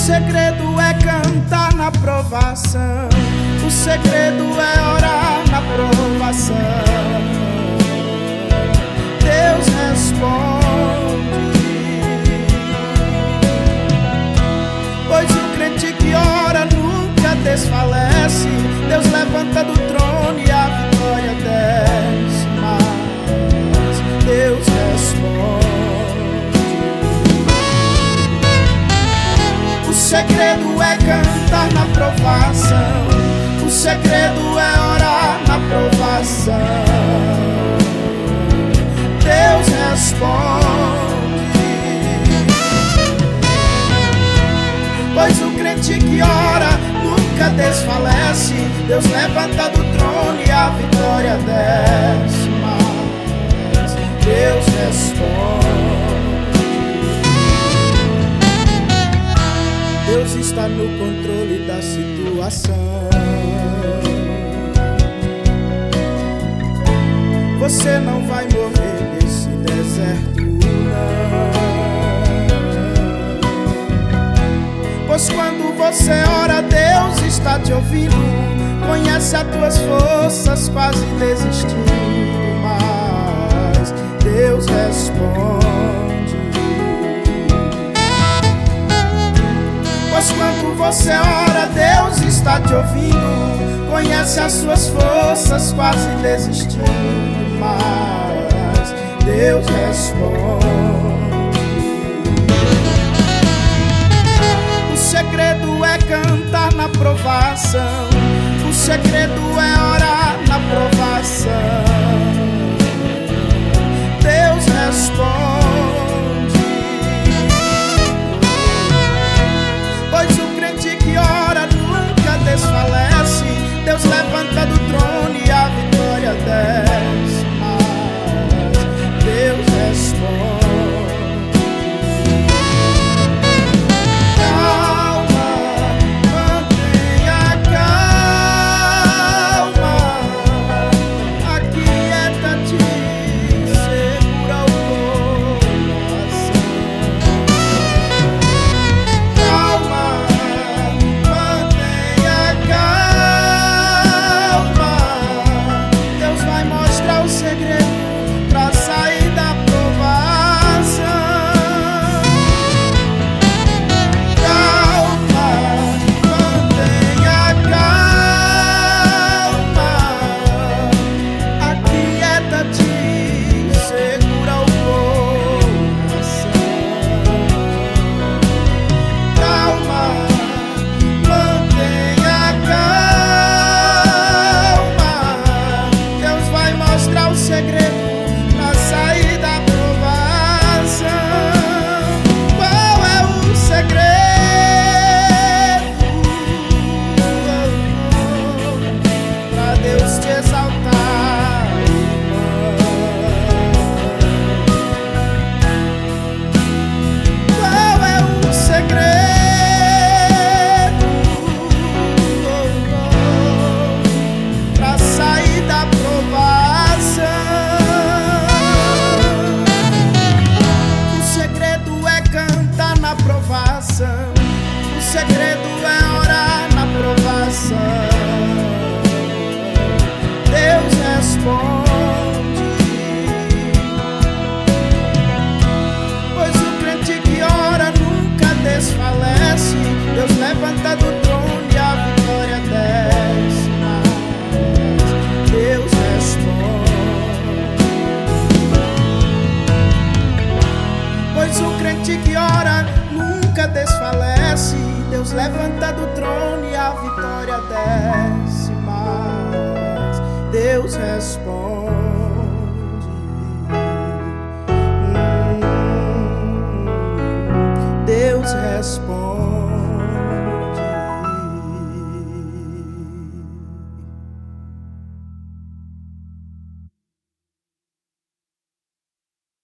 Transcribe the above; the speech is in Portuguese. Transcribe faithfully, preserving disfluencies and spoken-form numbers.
segredo é cantar na provação, o segredo é orar na provação. Deus responde, pois o crente que ora nunca desfalece. Deus levanta do trono e a vitória desce, mas Deus responde. O segredo é cantar na provação, o segredo é orar na provação. Deus responde, pois o crente que ora nunca desfalece. Deus levanta do trono e a vitória desce, mas Deus responde. Deus está no controle da situação. Você não vai morrer nesse deserto, não. Pois quando você ora, Deus está te ouvindo. Conhece as tuas forças, quase desistindo, mas Deus responde. Pois quando você ora, Deus está te ouvindo. Conhece as suas forças, quase desistindo, mas Deus responde. O segredo é cantar na provação, o segredo é orar na provação. Deus responde, pois o crente que ora nunca desfalece. Deus levanta do trono e a vitória desce, mas Deus responde. Calma, mantenha calma, aquieta-te, segura o coração. Calma, mantenha calma, Deus vai mostrar o segredo pra sair da provação. Calma, mantenha calma, aquieta-te, segura o coração. Calma, mantenha calma, Deus vai mostrar o segredo pra sair da provação. Qual é o segredo? Pra Deus te exaltar, irmão. Qual é o segredo pra sair da provação? O segredo é cantar na provação, o segredo é orar na provação. Deus responde, pois o crente que ora nunca desfalece. Deus levanta do trono e a vitória desce, mas Deus responde. Pois o crente que ora nunca desfalece. Deus levanta do trono e a vitória desce, mas Deus responde. Hum, Deus responde.